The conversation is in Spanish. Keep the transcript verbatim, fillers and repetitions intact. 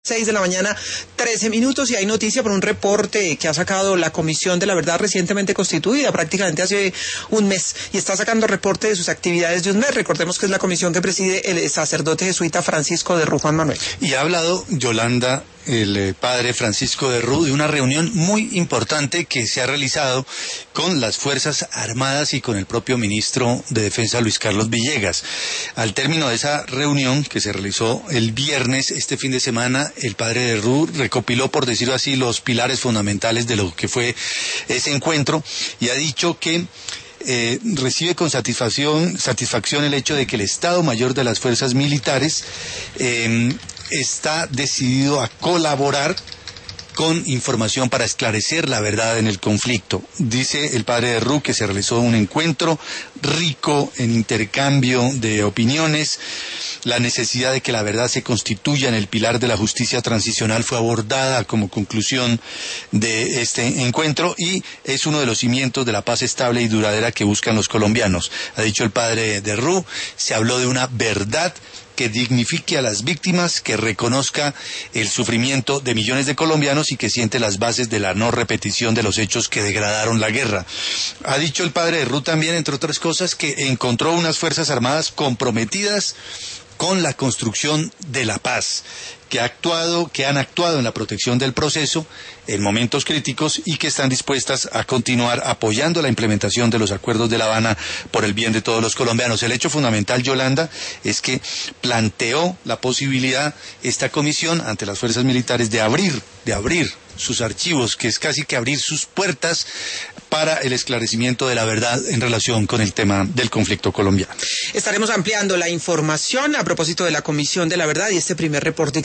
seis de la mañana, trece minutos, y hay noticia por un reporte que ha sacado la Comisión de la Verdad recientemente constituida, prácticamente hace un mes, y está sacando reporte de sus actividades de un mes. Recordemos que es la comisión que preside el sacerdote jesuita Francisco de Rú, Juan Manuel. Y ha hablado, Yolanda, el eh, padre Francisco de Rú, de una reunión muy importante que se ha realizado con las Fuerzas Armadas y con el propio ministro de Defensa, Luis Carlos Villegas. Al término de esa reunión, que se realizó el viernes, este fin de semana, el padre de Rú recopiló, por decirlo así, los pilares fundamentales de lo que fue ese encuentro, y ha dicho que Eh, recibe con satisfacción, satisfacción el hecho de que el Estado Mayor de las Fuerzas Militares eh, está decidido a colaborar con información para esclarecer la verdad en el conflicto. Dice el padre de Rú que se realizó un encuentro rico en intercambio de opiniones. La necesidad de que la verdad se constituya en el pilar de la justicia transicional fue abordada como conclusión de este encuentro, y es uno de los cimientos de la paz estable y duradera que buscan los colombianos. Ha dicho el padre de Rú, se habló de una verdad que dignifique a las víctimas, que reconozca el sufrimiento de millones de colombianos y que siente las bases de la no repetición de los hechos que degradaron la guerra. Ha dicho el padre de Rú también, entre otras cosas, que encontró unas Fuerzas Armadas comprometidas con la construcción de la paz, que ha actuado, que han actuado en la protección del proceso en momentos críticos y que están dispuestas a continuar apoyando la implementación de los acuerdos de La Habana por el bien de todos los colombianos. El hecho fundamental, Yolanda, es que planteó la posibilidad esta comisión ante las fuerzas militares de abrir, de abrir sus archivos, que es casi que abrir sus puertas para el esclarecimiento de la verdad en relación con el tema del conflicto colombiano. Estaremos ampliando la información a propósito de la Comisión de la Verdad y este primer reporte que